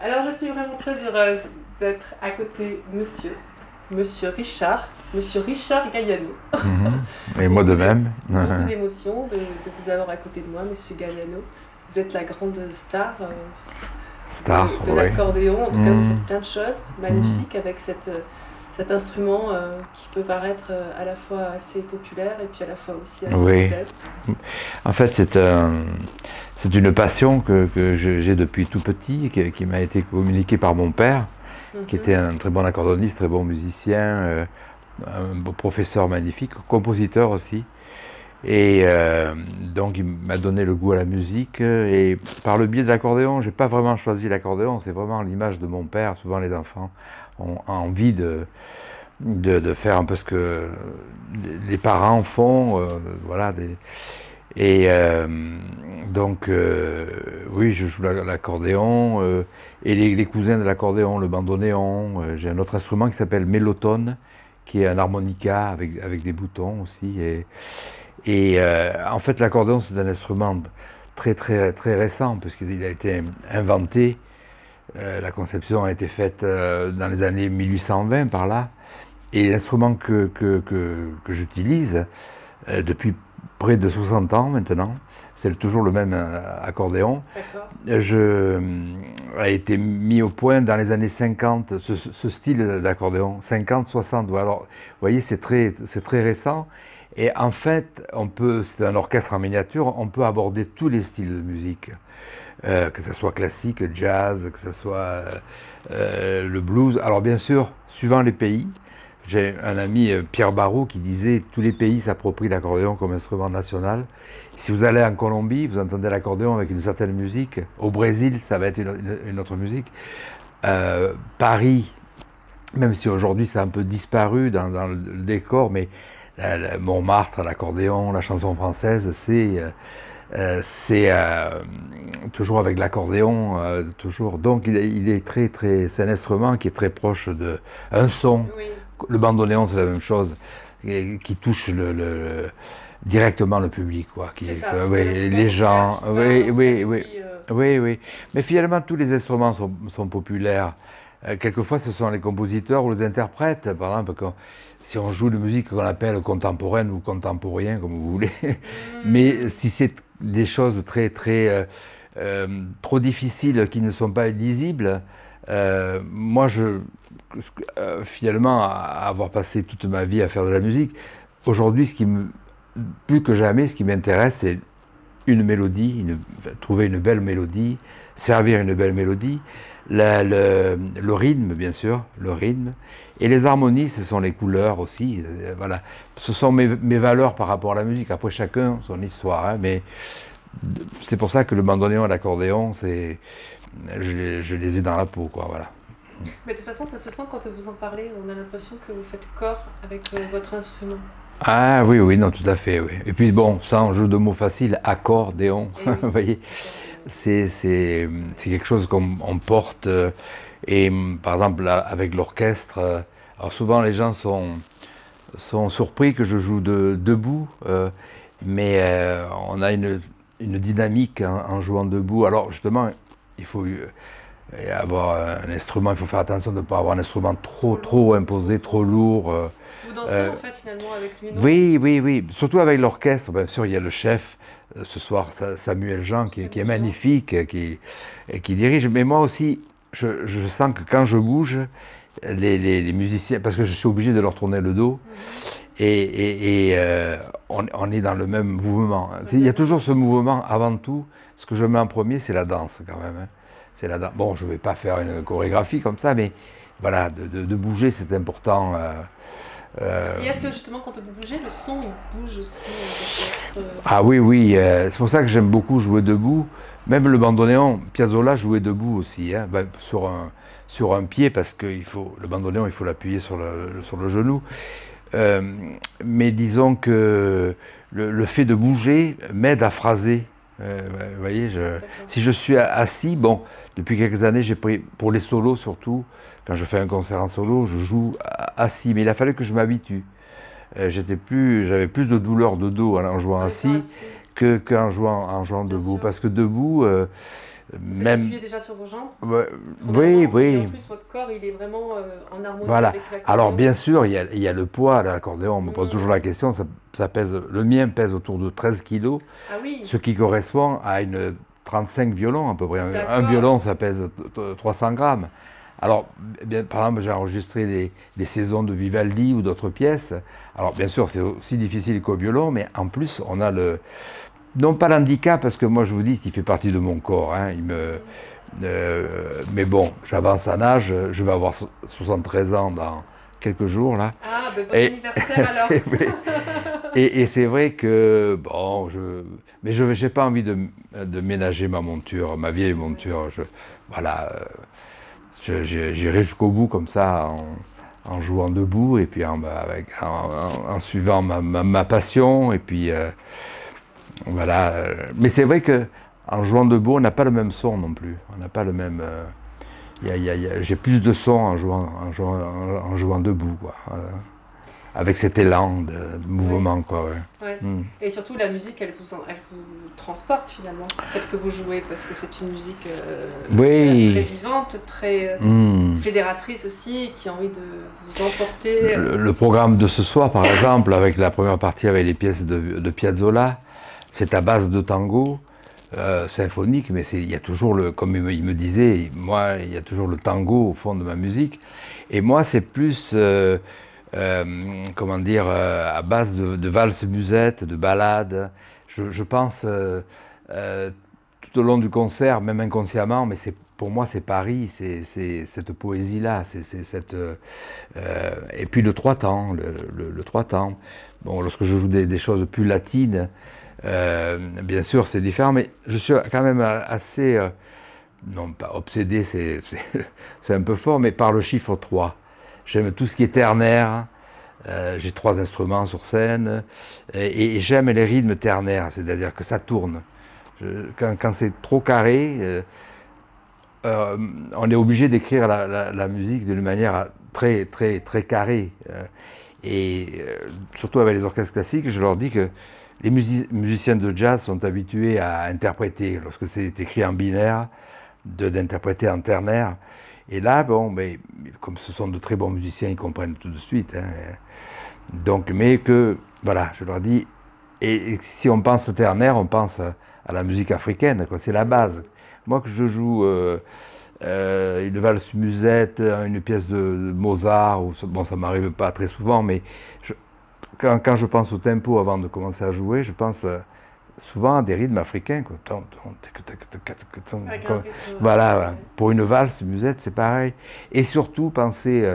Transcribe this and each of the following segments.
Alors, je suis vraiment très heureuse d'être à côté de Monsieur Richard Galliano. Et moi de même. Beaucoup d'émotions de vous avoir à côté de moi, Monsieur Galliano. Vous êtes la grande star, de oui. l'accordéon. En tout cas, vous faites plein de choses magnifiques avec cet instrument qui peut paraître à la fois assez populaire et puis à la fois aussi assez modeste. En fait, c'est une passion que j'ai depuis tout petit, qui m'a été communiquée par mon père, qui était un très bon accordéoniste, très bon musicien, un beau professeur magnifique, compositeur aussi. Et donc il m'a donné le goût à la musique, et par le biais de l'accordéon, j'ai pas vraiment choisi l'accordéon, c'est vraiment l'image de mon père. Souvent les enfants ont envie de faire un peu ce que les parents font, voilà. Donc oui, je joue l'accordéon, et les cousins de l'accordéon, le bandoneon. J'ai un autre instrument qui s'appelle mélotone, qui est un harmonica avec des boutons aussi. Et en fait, l'accordéon, c'est un instrument très, très, très récent, puisqu'il a été inventé. La conception a été faite dans les années 1820, par là. Et l'instrument que j'utilise depuis près de 60 ans maintenant, c'est toujours le même accordéon. A été mis au point dans les années 50, ce style d'accordéon, 50, 60. Alors, vous voyez, c'est très récent. Et en fait, c'est un orchestre en miniature, on peut aborder tous les styles de musique, que ce soit classique, jazz, que ce soit le blues. Alors bien sûr, suivant les pays, j'ai un ami, Pierre Barrault, qui disait « Tous les pays s'approprient l'accordéon comme instrument national ». Si vous allez en Colombie, vous entendez l'accordéon avec une certaine musique. Au Brésil, ça va être une autre musique. Paris, même si aujourd'hui ça a un peu disparu dans le décor, mais Montmartre, l'accordéon, la chanson française, c'est toujours avec l'accordéon, toujours. Donc il est très, très, c'est un instrument qui est très proche d'un son. Oui. Le bandoneon, c'est la même chose, qui touche directement le public, quoi. Les gens, oui. Mais finalement, tous les instruments sont populaires. Quelquefois, ce sont les compositeurs ou les interprètes. Par exemple, si on joue de musique qu'on appelle contemporaine ou contemporain, comme vous voulez, mais si c'est des choses très, très trop difficiles, qui ne sont pas lisibles, moi, finalement, avoir passé toute ma vie à faire de la musique, aujourd'hui, plus que jamais, ce qui m'intéresse, c'est une mélodie, trouver une belle mélodie, servir une belle mélodie, le rythme, bien sûr, le rythme, et les harmonies, ce sont les couleurs aussi, voilà. Ce sont mes valeurs par rapport à la musique. Après, chacun son histoire, hein, mais c'est pour ça que le bandoneon et l'accordéon, je les ai dans la peau, quoi, voilà. Mais de toute façon, ça se sent quand vous en parlez, on a l'impression que vous faites corps avec votre instrument. Ah oui, non, tout à fait, oui. Et puis bon, sans jeu de mots facile, accordéon, vous voyez, c'est quelque chose qu'on porte, et par exemple, là, avec l'orchestre, alors souvent les gens sont surpris que je joue debout, mais on a une dynamique en jouant debout. Alors justement, il faut avoir un instrument, il faut faire attention de ne pas avoir un instrument trop imposé, trop lourd. Vous dansez en fait finalement avec lui, non? Oui, surtout avec l'orchestre. Bien sûr, il y a le chef, ce soir, Samuel Jean, qui est magnifique, qui dirige. Mais moi aussi, je sens que quand je bouge, les musiciens, parce que je suis obligé de leur tourner le dos, et on est dans le même mouvement. Il y a toujours ce mouvement avant tout. Ce que je mets en premier, c'est la danse quand même, hein. C'est la danse. Bon, je ne vais pas faire une chorégraphie comme ça, mais voilà, de bouger, c'est important. Et est-ce que justement, quand vous bougez, le son il bouge aussi Ah oui, c'est pour ça que j'aime beaucoup jouer debout. Même le bandoneon, Piazzolla jouait debout aussi, hein, sur un pied, parce que le bandoneon, il faut l'appuyer sur le genou. Mais disons que le fait de bouger m'aide à phraser. Vous voyez, si je suis assis, bon, depuis quelques années, j'ai pris, pour les solos surtout, quand je fais un concert en solo, je joue assis, mais il a fallu que je m'habitue. J'avais plus de douleur de dos en jouant assis qu'en jouant debout, parce que debout, Vous êtes appuyé déjà sur vos jambes? Oui, oui. Et en plus, votre corps, il est vraiment en harmonie Voilà. avec l'accordéon. Alors, bien sûr, il y a le poids de l'accordéon. On me pose toujours la question. Ça pèse, le mien pèse autour de 13 kilos, Ah oui, ce qui correspond à 35 violons à peu près. Un d'accord. violon, ça pèse 300 grammes. Alors, bien, par exemple, j'ai enregistré des saisons de Vivaldi ou d'autres pièces. Alors, bien sûr, c'est aussi difficile qu'au violon, mais en plus, on a non pas l'handicap, parce que moi, je vous dis, il fait partie de mon corps. Hein, mais bon, j'avance en âge, je vais avoir 73 ans dans quelques jours, là. Ah, ben bon anniversaire alors. Et c'est vrai que, bon, mais je n'ai pas envie de ménager ma monture, ma vieille monture. Voilà, j'irai jusqu'au bout comme ça, en jouant debout, et puis en suivant ma passion, et puis voilà. Mais c'est vrai que en jouant debout, on n'a pas le même son non plus. On n'a pas le même. J'ai plus de son en jouant debout, quoi. Avec cet élan de mouvement, quoi. Ouais. Et surtout, la musique, elle vous transporte finalement, celle que vous jouez, parce que c'est une musique très vivante, très fédératrice aussi, qui a envie de vous emporter. Le programme de ce soir, par exemple, avec la première partie avec les pièces de Piazzolla, c'est à base de tango symphonique, mais il y a toujours comme il me disait, moi, il y a toujours le tango au fond de ma musique. Et moi, c'est plus comment dire, à base de valses musettes, de ballades. Je pense tout au long du concert, même inconsciemment, mais pour moi c'est Paris, c'est cette poésie-là, et puis le trois temps, le trois temps. Bon, lorsque je joue des choses plus latines, bien sûr c'est différent, mais je suis quand même assez, non pas obsédé, c'est un peu fort, mais par le chiffre 3. J'aime tout ce qui est ternaire. J'ai 3 instruments sur scène et j'aime les rythmes ternaires, c'est-à-dire que ça tourne. Quand c'est trop carré, on est obligé d'écrire la musique d'une manière très, très, très carrée. Surtout avec les orchestres classiques, je leur dis que les musiciens de jazz sont habitués à interpréter, lorsque c'est écrit en binaire, d'interpréter en ternaire. Et là, bon, mais, comme ce sont de très bons musiciens, ils comprennent tout de suite. Hein. Donc, mais que, voilà, je leur dis, et si on pense au ternaire, on pense à la musique africaine, quoi, c'est la base. Moi, que je joue une valse musette, une pièce de Mozart, bon, ça ne m'arrive pas très souvent, mais quand je pense au tempo avant de commencer à jouer, je pense souvent à des rythmes africains, quoi. Voilà, pour une valse musette, c'est pareil. Et surtout, penser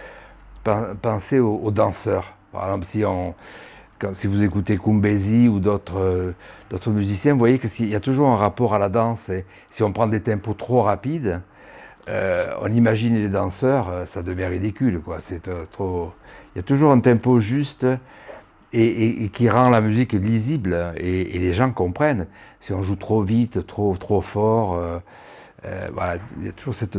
aux danseurs. Par exemple, si vous écoutez Kumbezi ou d'autres musiciens, vous voyez qu'il y a toujours un rapport à la danse. Et si on prend des tempos trop rapides, on imagine les danseurs, ça devient ridicule, quoi. Il y a toujours un tempo juste et qui rend la musique lisible et les gens comprennent. Si on joue trop vite, trop fort, voilà, il y a toujours cette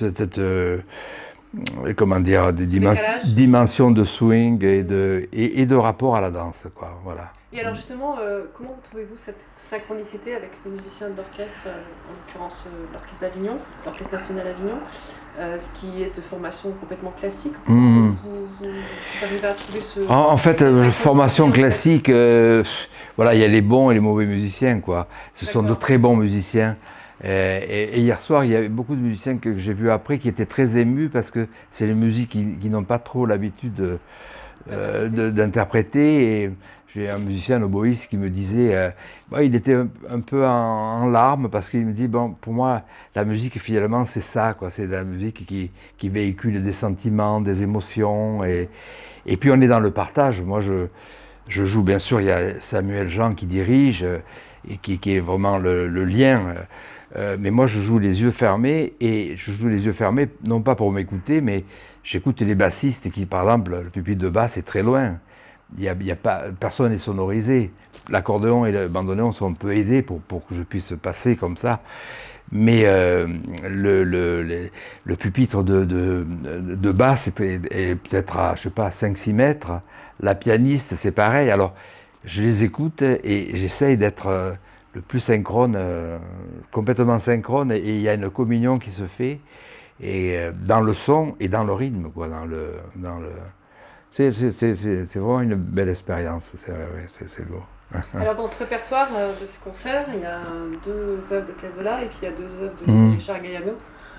comment dire, des dimensions de swing et de rapport à la danse, quoi, voilà. Et alors justement, comment trouvez-vous cette synchronicité avec les musiciens d'orchestre, en l'occurrence l'Orchestre d'Avignon, l'Orchestre National Avignon, ce qui est de formation complètement classique? Vous arrivez à trouver En fait, formation classique, voilà, il y a les bons et les mauvais musiciens, quoi. Ce sont de très bons musiciens. Et hier soir, il y avait beaucoup de musiciens que j'ai vus après qui étaient très émus parce que c'est les musiques qui n'ont pas trop l'habitude d'interpréter. Et j'ai un musicien oboïste qui me disait, il était un peu en larmes parce qu'il me dit, bon, pour moi, la musique finalement c'est ça, quoi. C'est la musique qui véhicule des sentiments, des émotions. Et puis on est dans le partage. Moi, je joue, bien sûr, il y a Samuel Jean qui dirige et qui est vraiment le lien. Mais moi, je joue les yeux fermés, et je joue les yeux fermés, non pas pour m'écouter, mais j'écoute les bassistes qui, par exemple, le pupitre de basse est très loin. Personne n'est sonorisé. L'accordéon et le bandoneon sont un peu aidés pour que je puisse passer comme ça. Mais le pupitre de basse est peut-être à, je sais pas, 5-6 mètres. La pianiste, c'est pareil. Alors, je les écoute et j'essaye d'être le plus synchrone, complètement synchrone, et il y a une communion qui se fait, et dans le son et dans le rythme, quoi, c'est vraiment une belle expérience, c'est beau. Alors dans ce répertoire de ce concert, il y a 2 œuvres de Piazzolla et puis il y a 2 œuvres de Richard Galliano.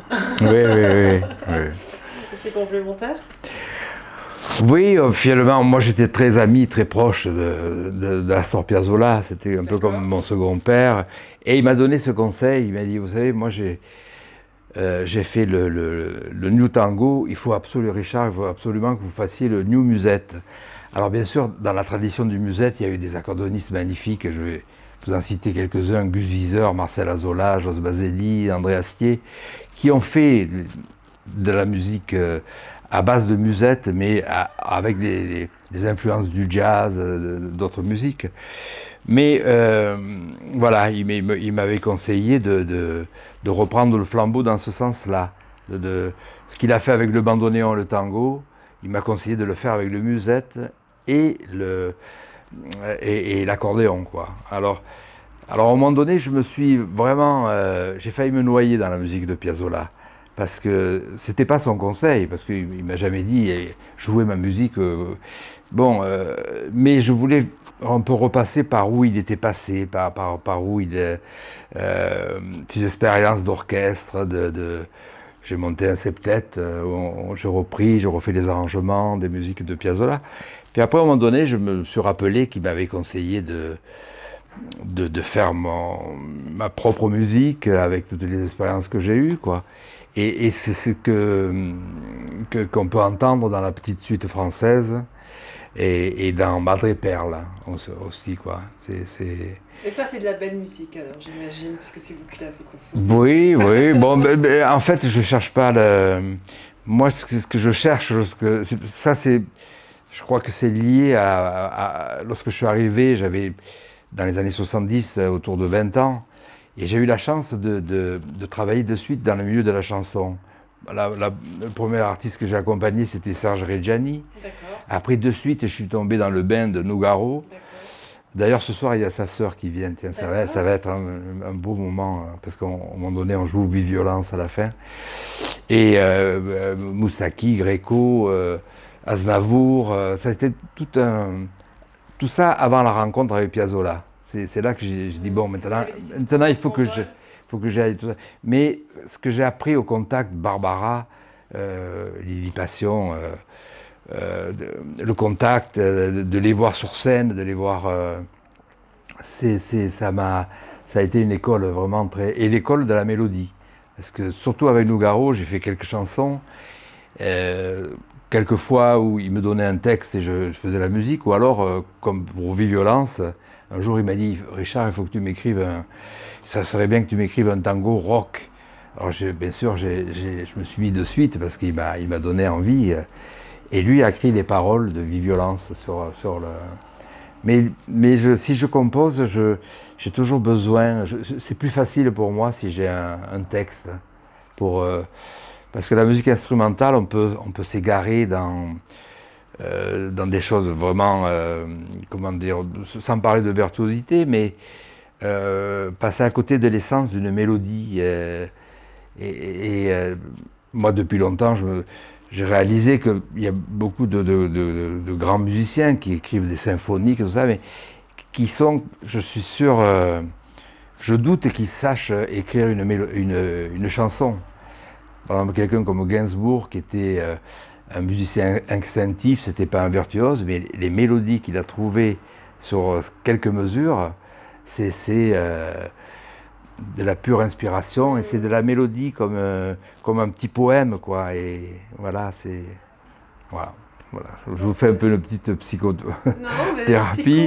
Oui. C'est complémentaire. Oui, finalement, moi j'étais très ami, très proche d'Astor Piazzolla, c'était un peu comme mon second père, et il m'a donné ce conseil, il m'a dit, vous savez, moi j'ai fait le New Tango, il faut absolument que vous fassiez le New Musette. Alors bien sûr, dans la tradition du musette, il y a eu des accordéonistes magnifiques, je vais vous en citer quelques-uns, Gus Viseur, Marcel Azola, Jos Baselli, André Astier, qui ont fait de la musique à base de musette, mais avec les influences du jazz, d'autres musiques. Mais voilà, il m'avait conseillé de reprendre le flambeau dans ce sens-là. Ce qu'il a fait avec le bandoneon, le tango, il m'a conseillé de le faire avec le musette et l'accordéon, quoi. Alors à un moment donné, je me suis vraiment, j'ai failli me noyer dans la musique de Piazzolla, parce que c'était pas son conseil, parce qu'il m'a jamais dit jouer ma musique. Mais je voulais un peu repasser par où il était passé, par où il des expériences d'orchestre, j'ai monté un septet, j'ai refait les arrangements des musiques de Piazzolla. Puis après, à un moment donné, je me suis rappelé qu'il m'avait conseillé de faire ma propre musique avec toutes les expériences que j'ai eues, quoi. Et c'est ce qu'on peut entendre dans la petite suite française et dans Madre Perla aussi, quoi. Et ça, c'est de la belle musique, alors, j'imagine, parce que c'est vous qui l'avez composé. Oui. Bon, en fait, je cherche pas Moi, ce que je cherche, je crois que c'est lié lorsque je suis arrivé, j'avais, dans les années 70, autour de 20 ans, et j'ai eu la chance de travailler de suite dans le milieu de la chanson. Le premier artiste que j'ai accompagné, c'était Serge Reggiani. Après, de suite, je suis tombé dans le bain de Nougaro. D'ailleurs, ce soir, il y a sa sœur qui vient. Tiens, ça va être un beau moment, parce qu'à un moment donné, on joue Vive Violence à la fin. Et Moussaki, Gréco, Aznavour, ça c'était tout ça avant la rencontre avec Piazzolla. C'est là que j'ai dit, bon, maintenant il faut que j'aille tout ça. Mais ce que j'ai appris au contact, Barbara, Lili Passion, le contact, de les voir sur scène, de les voir, ça a été une école vraiment très... Et l'école de la mélodie. Parce que surtout avec Nougaro, j'ai fait quelques chansons, quelques fois où il me donnait un texte et je faisais la musique, ou alors, comme pour Vive Violence, un jour il m'a dit, Richard, il faut que tu m'écrives ça serait bien que tu m'écrives un tango rock. Alors bien sûr, je me suis mis de suite parce qu'il m'a donné envie. Et lui a écrit les paroles de Vive Violence sur le... Mais si je compose, j'ai toujours besoin... c'est plus facile pour moi si j'ai un texte. Parce que la musique instrumentale, on peut s'égarer dans des choses vraiment... comment dire, sans parler de virtuosité, mais passer à côté de l'essence d'une mélodie. Moi, depuis longtemps, j'ai réalisé qu'il y a beaucoup de grands musiciens qui écrivent des symphonies, tout ça, mais qui sont, je suis sûr, je doute qu'ils sachent écrire une chanson. Par exemple, quelqu'un comme Gainsbourg, qui était un musicien instinctif, c'était pas un virtuose, mais les mélodies qu'il a trouvées sur quelques mesures, c'est de la pure inspiration, et c'est de la mélodie comme un petit poème, quoi. Et voilà, voilà. Je vous fais un peu une petite psychothérapie.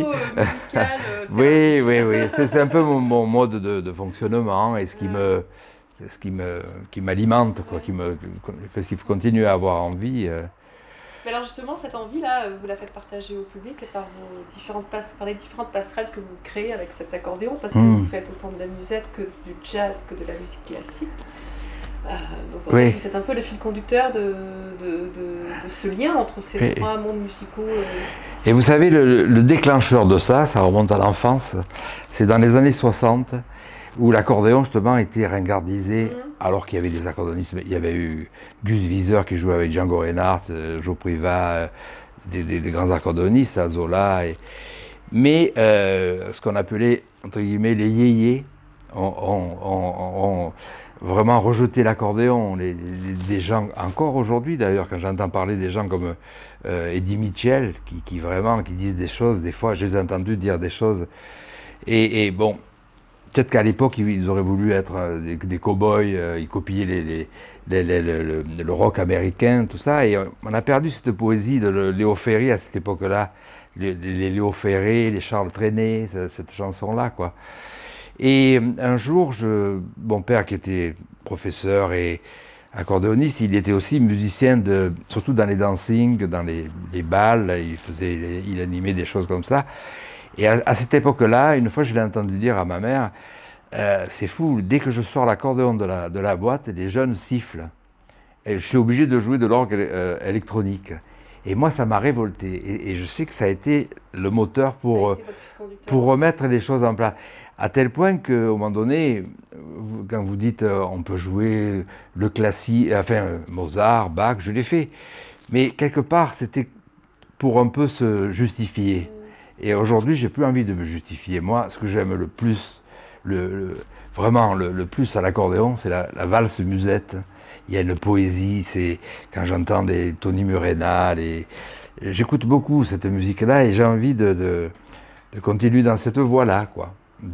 Oui. C'est un peu mon mode de fonctionnement et ce qui m'alimente, quoi, parce qu'il faut continuer à avoir envie. Mais alors justement, cette envie-là, vous la faites partager au public par les différentes passerelles que vous créez avec cet accordéon, parce que vous faites autant de la musette que du jazz, que de la musique classique. Donc oui. Vous êtes un peu le fil conducteur de ce lien entre ces trois mondes musicaux. Et vous savez, le déclencheur de ça remonte à l'enfance. C'est dans les années 60, où l'accordéon justement était ringardisé, alors qu'il y avait des accordéonistes. Il y avait eu Gus Viseur qui jouait avec Django Reinhardt, Joe Privat, des grands accordéonistes, Zola. Mais ce qu'on appelait, entre guillemets, les yéyés ont vraiment rejeté l'accordéon. Des gens, encore aujourd'hui d'ailleurs, quand j'entends parler des gens comme Eddie Mitchell, qui disent des choses, des fois je les ai entendus dire des choses. Et bon, peut-être qu'à l'époque ils auraient voulu être des cow-boys, ils copiaient le rock américain, tout ça, et on a perdu cette poésie de Léo Ferré à cette époque-là. Les Léo Ferré, les Charles Trenet, cette chanson-là, quoi. Et un jour, mon père qui était professeur et accordéoniste, il était aussi musicien, surtout dans les dancings, dans les balles, il animait des choses comme ça. Et à cette époque-là, une fois je l'ai entendu dire à ma mère, c'est fou, dès que je sors l'accordéon de la boîte, les jeunes sifflent. Et je suis obligé de jouer de l'orgue électronique. Et moi, ça m'a révolté. Et je sais que ça a été le moteur pour remettre les choses en place. À tel point qu'à un moment donné, quand vous dites on peut jouer le classique, enfin Mozart, Bach, je l'ai fait. Mais quelque part, c'était pour un peu se justifier. Et aujourd'hui, j'ai plus envie de me justifier. Moi, ce que j'aime le plus, vraiment le plus à l'accordéon, c'est la valse musette. Il y a une poésie, c'est quand j'entends des Tony Murena, j'écoute beaucoup cette musique-là et j'ai envie de continuer dans cette voie-là, quoi.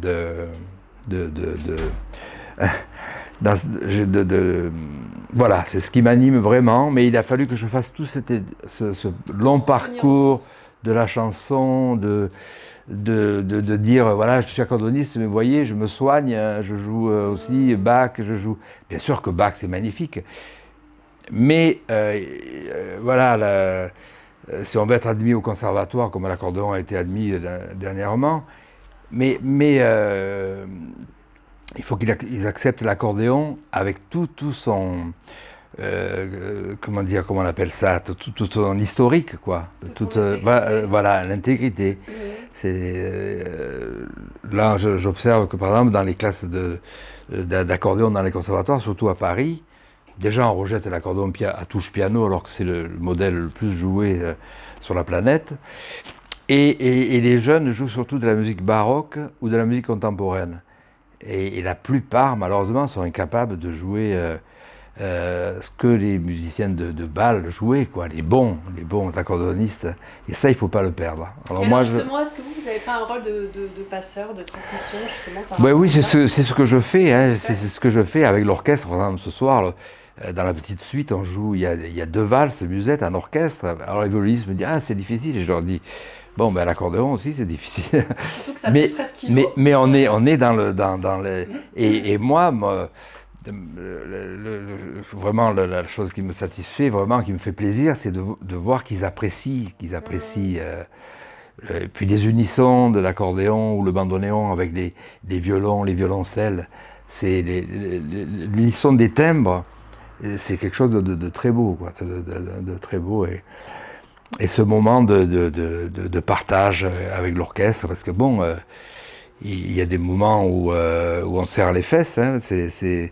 Voilà, c'est ce qui m'anime vraiment, mais il a fallu que je fasse tout ce long parcours de la chanson, de dire, voilà, je suis accordéoniste, mais vous voyez, je me soigne, je joue aussi Bach, je joue... Bien sûr que Bach, c'est magnifique, mais voilà, si on veut être admis au conservatoire, comme l'accordéon a été admis dernièrement, mais il faut qu'ils acceptent l'accordéon avec tout son... comment on appelle ça, tout son historique, quoi, voilà, l'intégrité. Là, j'observe que par exemple dans les classes d'accordéon dans les conservatoires, surtout à Paris, déjà on rejette l'accordéon à touche piano alors que c'est le modèle le plus joué sur la planète. Et les jeunes jouent surtout de la musique baroque ou de la musique contemporaine. Et la plupart, malheureusement, sont incapables de jouer ce que les musiciens de bal jouaient, quoi, les bons accordéonistes. Et ça, il ne faut pas le perdre. Alors justement, est-ce que vous n'avez pas un rôle de passeur, de transmission, justement oui, c'est ce que je fais. Hein, c'est ce que je fais avec l'orchestre. Par exemple, ce soir, dans la petite suite, on joue, il y a 2 valses musettes en orchestre. Alors les violonistes me disent « Ah, c'est difficile ». Et je leur dis « Bon, ben l'accordéon aussi, c'est difficile. » Surtout que ça pèse presque kilo. Mais on est dans les... Et moi vraiment la chose qui me satisfait, vraiment qui me fait plaisir, c'est de voir qu'ils apprécient. Puis les unissons de l'accordéon ou le bandoneon avec les violons, les violoncelles, c'est l'unisson des timbres, c'est quelque chose de très beau, quoi, de très beau. Et ce moment de partage avec l'orchestre, parce que bon, il y a des moments où on serre les fesses, hein, c'est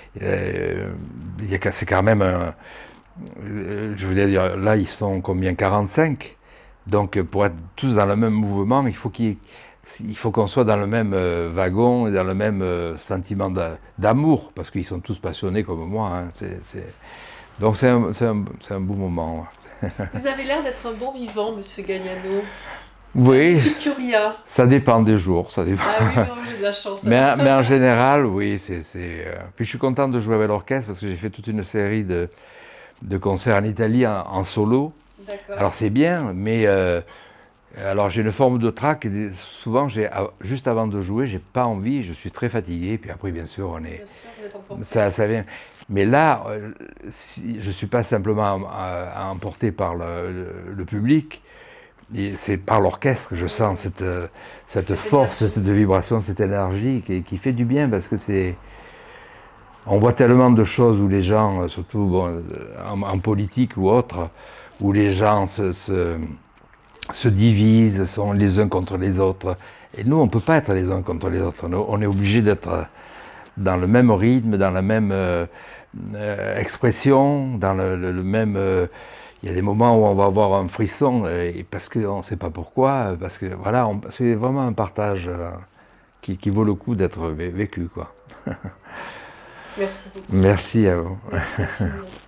quand même je voulais dire, là ils sont combien, 45, donc pour être tous dans le même mouvement, il faut qu'on soit dans le même wagon et dans le même sentiment d'amour, parce qu'ils sont tous passionnés comme moi, hein, donc c'est un beau moment. Vous avez l'air d'être un bon vivant, Monsieur Gagliano. Oui, Curia. Ça dépend des jours, ça dépend. Ah oui, non, j'ai de la chance. mais en général, oui, Puis je suis content de jouer avec l'orchestre parce que j'ai fait toute une série de concerts en Italie en solo. D'accord. Alors c'est bien, mais alors j'ai une forme de trac. Et souvent, juste avant de jouer, j'ai pas envie, je suis très fatigué. Puis après, bien sûr, Bien sûr, vous êtes emporté. ça vient. Mais là, je suis pas simplement emporté par le public. C'est par l'orchestre que je sens cette force, cette vibration, cette énergie qui fait du bien parce que On voit tellement de choses où les gens, surtout en politique ou autre, où les gens se divisent, sont les uns contre les autres. Et nous, on ne peut pas être les uns contre les autres. On est obligé d'être dans le même rythme, dans la même expression, dans le même... il y a des moments où on va avoir un frisson, et parce qu'on ne sait pas pourquoi, parce que voilà, c'est vraiment un partage qui vaut le coup d'être vécu, quoi. Merci beaucoup. Merci à vous. Merci.